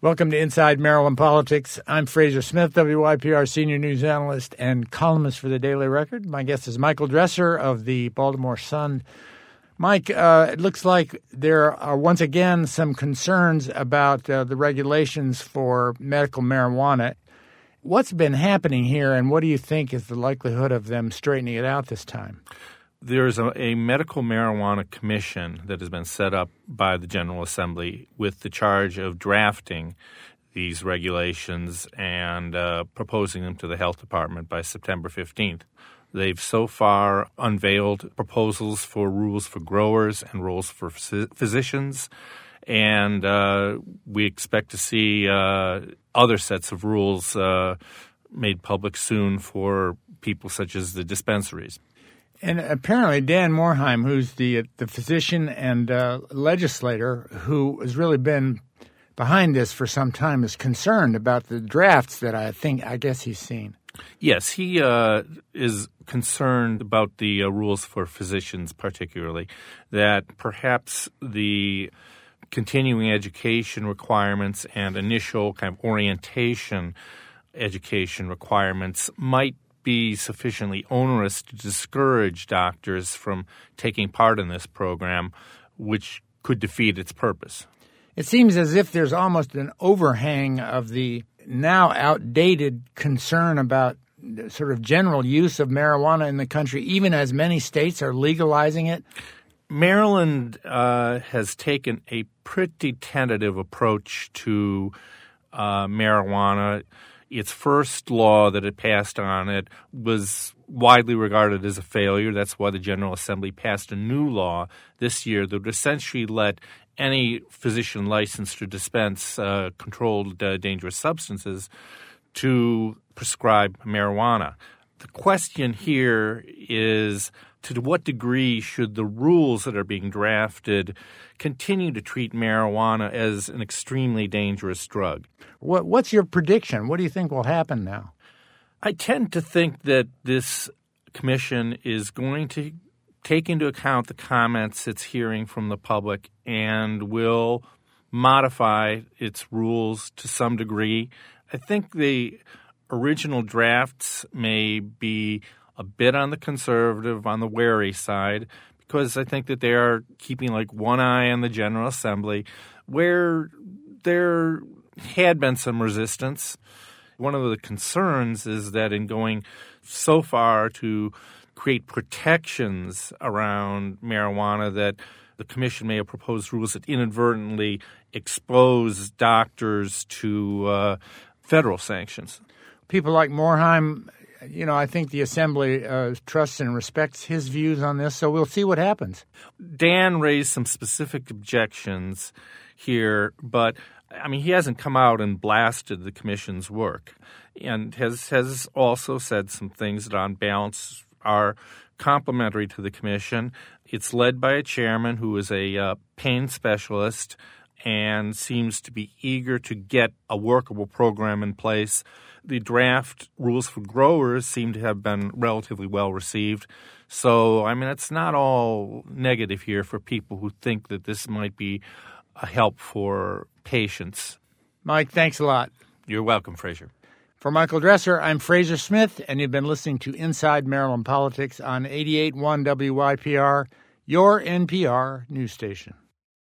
Welcome to Inside Maryland Politics. I'm Fraser Smith, WYPR senior news analyst and columnist for the Daily Record. My guest is Michael Dresser of the Baltimore Sun. Mike, it looks like there are once again some concerns about the regulations for medical marijuana. What's been happening here, and what do you think is the likelihood of them straightening it out this time? There's a medical marijuana commission that has been set up by the General Assembly with the charge of drafting these regulations and proposing them to the Health Department by September 15th. They've so far unveiled proposals for rules for growers and rules for physicians, and we expect to see other sets of rules made public soon for people such as the dispensaries. And apparently Dan Morhaim, who's the physician and legislator who has really been behind this for some time, is concerned about the drafts that I guess he's seen. Yes, he is concerned about the rules for physicians particularly, that perhaps the continuing education requirements and initial kind of orientation education requirements might be sufficiently onerous to discourage doctors from taking part in this program, which could defeat its purpose. It seems as if there's almost an overhang of the now outdated concern about sort of general use of marijuana in the country, even as many states are legalizing it. Maryland has taken a pretty tentative approach to marijuana. Its first law that it passed on it was widely regarded as a failure. That's why the General Assembly passed a new law this year that would essentially let any physician licensed to dispense controlled dangerous substances to prescribe marijuana. The question here is, to what degree should the rules that are being drafted continue to treat marijuana as an extremely dangerous drug? What's your prediction? What do you think will happen now? I tend to think that this commission is going to take into account the comments it's hearing from the public and will modify its rules to some degree. I think the original drafts may be a bit on the conservative, on the wary side, because I think that they are keeping like one eye on the General Assembly, where there had been some resistance. One of the concerns is that in going so far to create protections around marijuana, that the commission may have proposed rules that inadvertently expose doctors to federal sanctions. People like Morhaim, I think the Assembly trusts and respects his views on this, so we'll see what happens. Dan raised some specific objections here, but he hasn't come out and blasted the commission's work, and has also said some things that on balance are complimentary to the commission. It's led by a chairman who is a pain specialist and seems to be eager to get a workable program in place. The draft rules for growers seem to have been relatively well received. So, it's not all negative here for people who think that this might be a help for patients. Mike, thanks a lot. You're welcome, Fraser. For Michael Dresser, I'm Fraser Smith, and you've been listening to Inside Maryland Politics on 88.1 WYPR, your NPR news station.